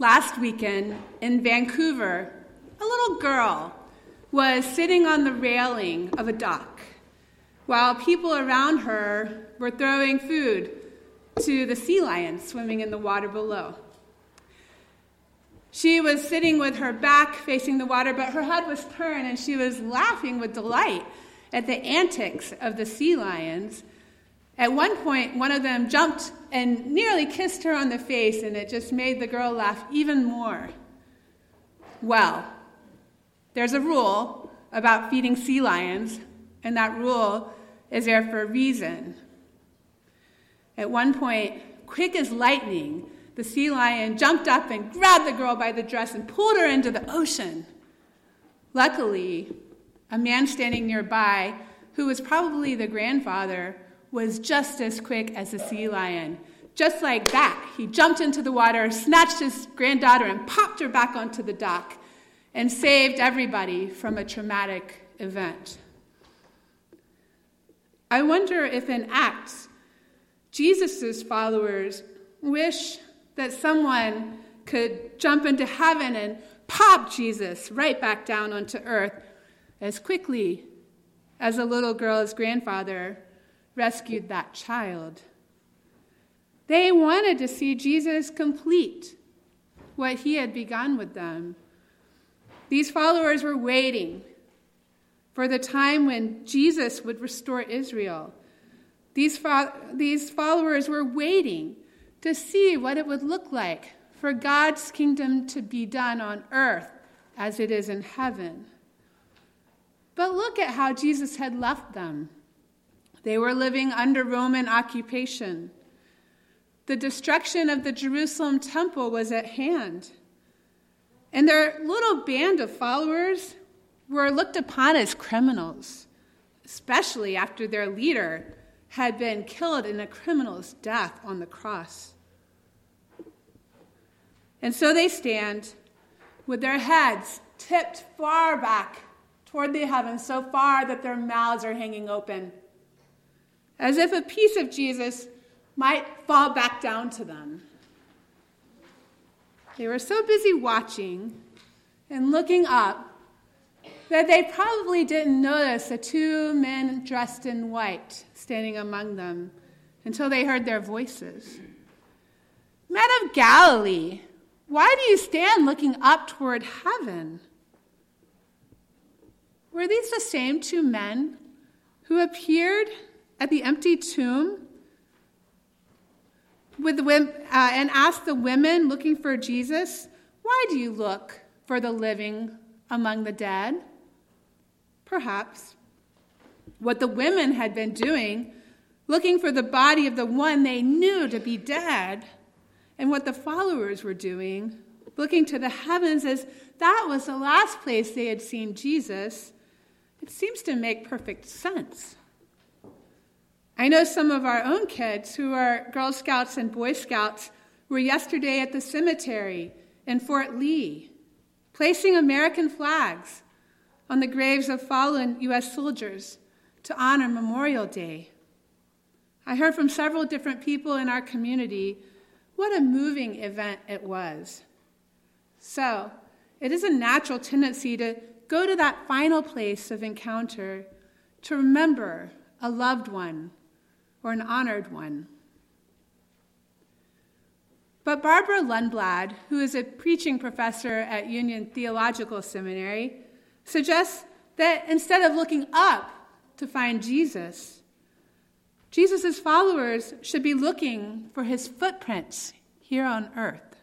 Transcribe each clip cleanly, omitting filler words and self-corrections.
Last weekend in Vancouver, a little girl was sitting on the railing of a dock while people around her were throwing food to the sea lions swimming in the water below. She was sitting with her back facing the water, but her head was turned, and she was laughing with delight at the antics of the sea lions. At one point, one of them jumped and nearly kissed her on the face, and it just made the girl laugh even more. Well, there's a rule about feeding sea lions, and that rule is there for a reason. At one point, quick as lightning, the sea lion jumped up and grabbed the girl by the dress and pulled her into the ocean. Luckily, a man standing nearby, who was probably the grandfather, was just as quick as the sea lion. Just like that, he jumped into the water, snatched his granddaughter, and popped her back onto the dock, and saved everybody from a traumatic event. I wonder if in Acts, Jesus' followers wish that someone could jump into heaven and pop Jesus right back down onto earth as quickly as a little girl's grandfather rescued that child. They wanted to see Jesus complete what he had begun with them. These followers were waiting for the time when Jesus would restore Israel. These followers were waiting to see what it would look like for God's kingdom to be done on earth as it is in heaven. But look at how Jesus had left them. They were living under Roman occupation. The destruction of the Jerusalem temple was at hand. And their little band of followers were looked upon as criminals, especially after their leader had been killed in a criminal's death on the cross. And so they stand with their heads tipped far back toward the heavens, so far that their mouths are hanging open, as if a piece of Jesus might fall back down to them. They were so busy watching and looking up that they probably didn't notice the two men dressed in white standing among them until they heard their voices. Men of Galilee, why do you stand looking up toward heaven? Were these the same two men who appeared at the empty tomb and asked the women looking for Jesus, "Why do you look for the living among the dead?" Perhaps what the women had been doing, looking for the body of the one they knew to be dead, and what the followers were doing, looking to the heavens as that was the last place they had seen Jesus, it seems to make perfect sense. I know some of our own kids who are Girl Scouts and Boy Scouts were yesterday at the cemetery in Fort Lee, placing American flags on the graves of fallen U.S. soldiers to honor Memorial Day. I heard from several different people in our community what a moving event it was. So, it is a natural tendency to go to that final place of encounter to remember a loved one or an honored one. But Barbara Lundblad, who is a preaching professor at Union Theological Seminary, suggests that instead of looking up to find Jesus, Jesus' followers should be looking for his footprints here on earth.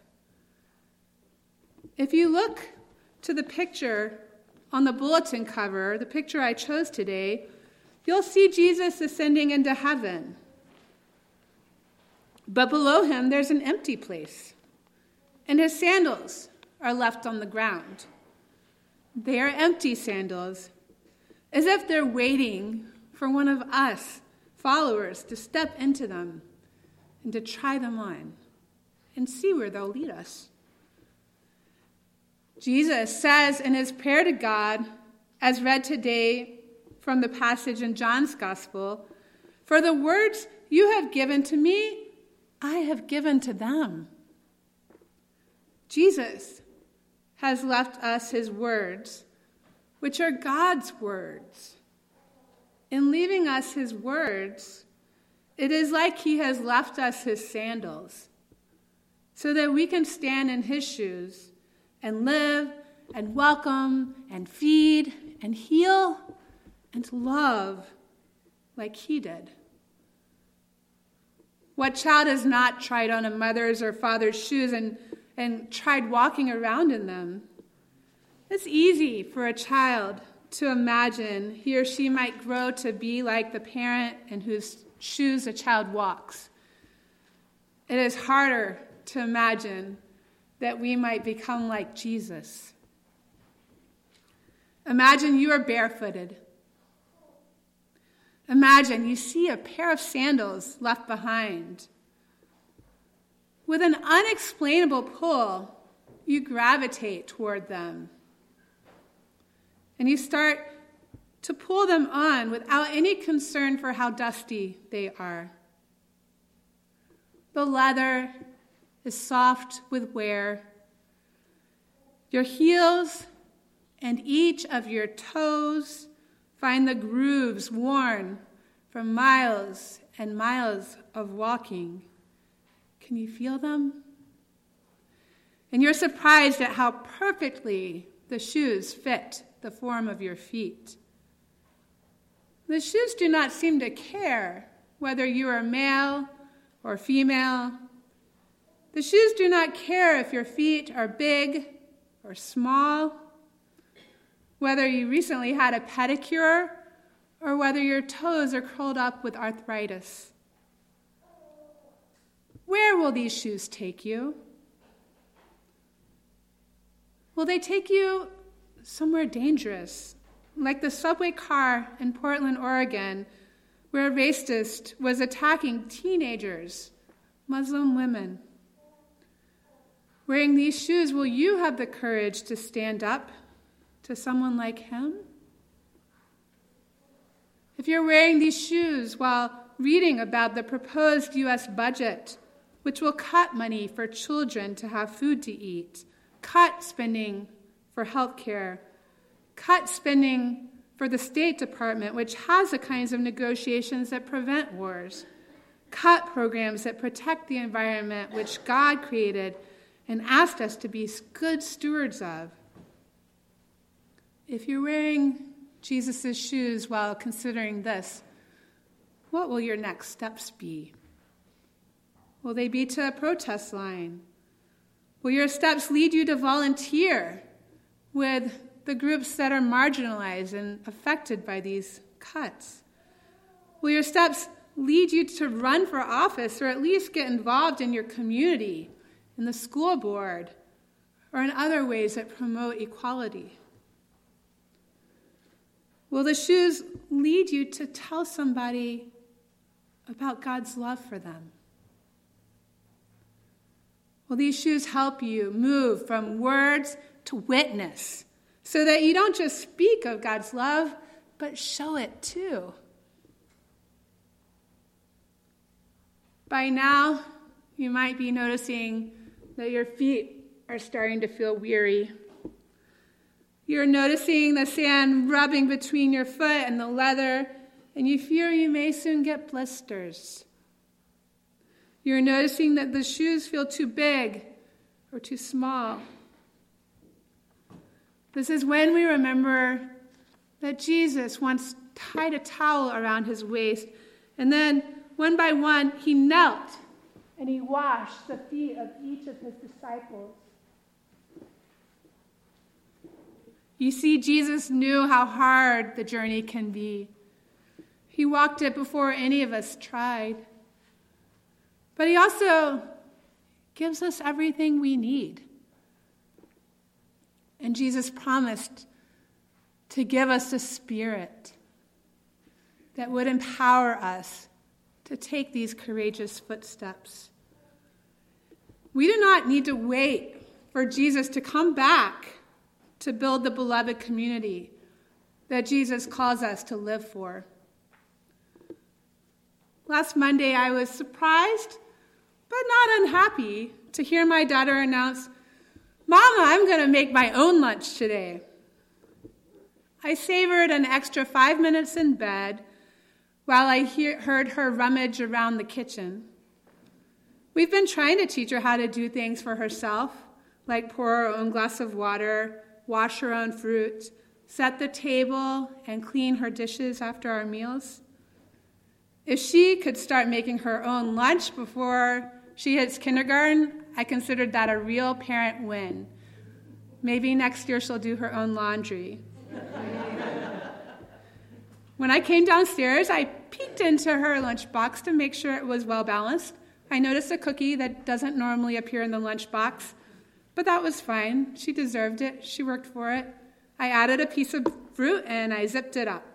If you look to the picture on the bulletin cover, the picture I chose today, you'll see Jesus ascending into heaven. But below him, there's an empty place, and his sandals are left on the ground. They are empty sandals, as if they're waiting for one of us, followers, to step into them and to try them on and see where they'll lead us. Jesus says in his prayer to God, as read today from the passage in John's Gospel, "For the words you have given to me, I have given to them." Jesus has left us his words, which are God's words. In leaving us his words, it is like he has left us his sandals, so that we can stand in his shoes and live and welcome and feed and heal and love like he did. What child has not tried on a mother's or father's shoes and tried walking around in them? It's easy for a child to imagine he or she might grow to be like the parent in whose shoes a child walks. It is harder to imagine that we might become like Jesus. Imagine you are barefooted. Imagine you see a pair of sandals left behind. With an unexplainable pull, you gravitate toward them. And you start to pull them on without any concern for how dusty they are. The leather is soft with wear. Your heels and each of your toes find the grooves worn from miles and miles of walking. Can you feel them? And you're surprised at how perfectly the shoes fit the form of your feet. The shoes do not seem to care whether you are male or female. The shoes do not care if your feet are big or small, whether you recently had a pedicure or whether your toes are curled up with arthritis. Where will these shoes take you? Will they take you somewhere dangerous, like the subway car in Portland, Oregon, where a racist was attacking teenagers, Muslim women? Wearing these shoes, will you have the courage to stand up to someone like him? If you're wearing these shoes while reading about the proposed U.S. budget, which will cut money for children to have food to eat, cut spending for health care, cut spending for the State Department, which has the kinds of negotiations that prevent wars, cut programs that protect the environment which God created and asked us to be good stewards of. If you're wearing Jesus' shoes while considering this, what will your next steps be? Will they be to a protest line? Will your steps lead you to volunteer with the groups that are marginalized and affected by these cuts? Will your steps lead you to run for office or at least get involved in your community, in the school board, or in other ways that promote equality? Will the shoes lead you to tell somebody about God's love for them? Will these shoes help you move from words to witness so that you don't just speak of God's love, but show it too? By now, you might be noticing that your feet are starting to feel weary. You're noticing the sand rubbing between your foot and the leather, and you fear you may soon get blisters. You're noticing that the shoes feel too big or too small. This is when we remember that Jesus once tied a towel around his waist, and then one by one he knelt and he washed the feet of each of his disciples. You see, Jesus knew how hard the journey can be. He walked it before any of us tried. But he also gives us everything we need. And Jesus promised to give us a spirit that would empower us to take these courageous footsteps. We do not need to wait for Jesus to come back to build the beloved community that Jesus calls us to live for. Last Monday, I was surprised, but not unhappy, to hear my daughter announce, "Mama, I'm going to make my own lunch today." I savored an extra 5 minutes in bed while I heard her rummage around the kitchen. We've been trying to teach her how to do things for herself, like pour her own glass of water, wash her own fruit, set the table, and clean her dishes after our meals. If she could start making her own lunch before she hits kindergarten, I considered that a real parent win. Maybe next year she'll do her own laundry. When I came downstairs, I peeked into her lunchbox to make sure it was well-balanced. I noticed a cookie that doesn't normally appear in the lunchbox, but that was fine. She deserved it. She worked for it. I added a piece of fruit and I zipped it up.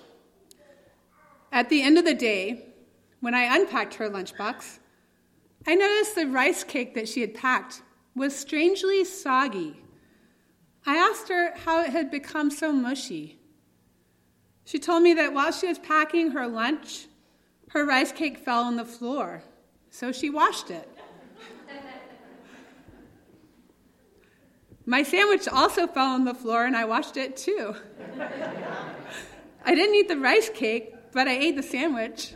At the end of the day, when I unpacked her lunchbox, I noticed the rice cake that she had packed was strangely soggy. I asked her how it had become so mushy. She told me that while she was packing her lunch, her rice cake fell on the floor, so she washed it. My sandwich also fell on the floor, and I washed it too. I didn't eat the rice cake, but I ate the sandwich.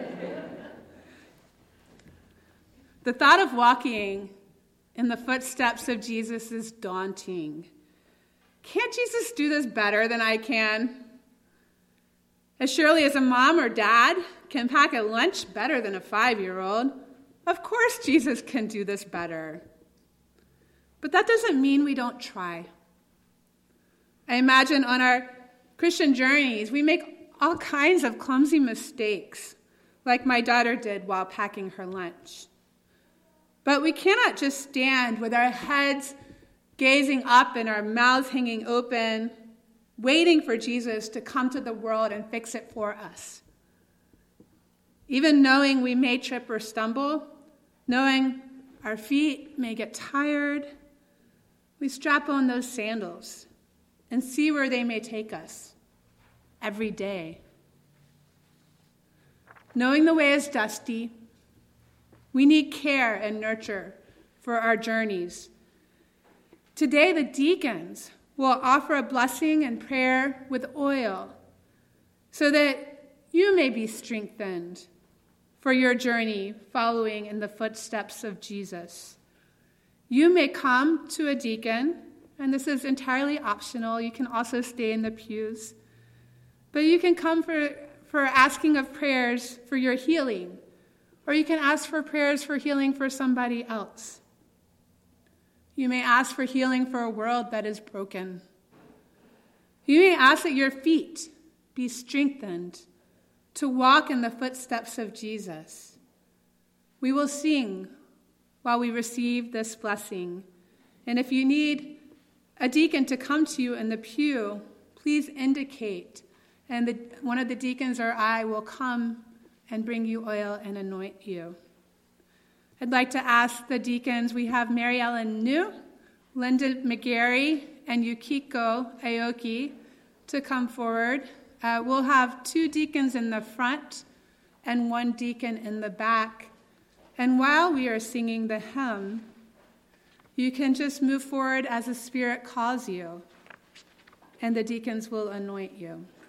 The thought of walking in the footsteps of Jesus is daunting. Can't Jesus do this better than I can? As surely as a mom or dad can pack a lunch better than a 5-year-old, of course Jesus can do this better. But that doesn't mean we don't try. I imagine on our Christian journeys, we make all kinds of clumsy mistakes, like my daughter did while packing her lunch. But we cannot just stand with our heads gazing up and our mouths hanging open, waiting for Jesus to come to the world and fix it for us. Even knowing we may trip or stumble, knowing our feet may get tired, we strap on those sandals and see where they may take us every day. Knowing the way is dusty, we need care and nurture for our journeys. Today, the deacons will offer a blessing and prayer with oil so that you may be strengthened for your journey following in the footsteps of Jesus. You may come to a deacon, and this is entirely optional. You can also stay in the pews. But you can come for asking of prayers for your healing, or you can ask for prayers for healing for somebody else. You may ask for healing for a world that is broken. You may ask that your feet be strengthened to walk in the footsteps of Jesus. We will sing while we receive this blessing. And if you need a deacon to come to you in the pew, please indicate, and one of the deacons or I will come and bring you oil and anoint you. I'd like to ask the deacons, we have Mary Ellen New, Linda McGarry, and Yukiko Aoki to come forward. We'll have 2 deacons in the front and 1 deacon in the back. And while we are singing the hymn, you can just move forward as the Spirit calls you, and the deacons will anoint you.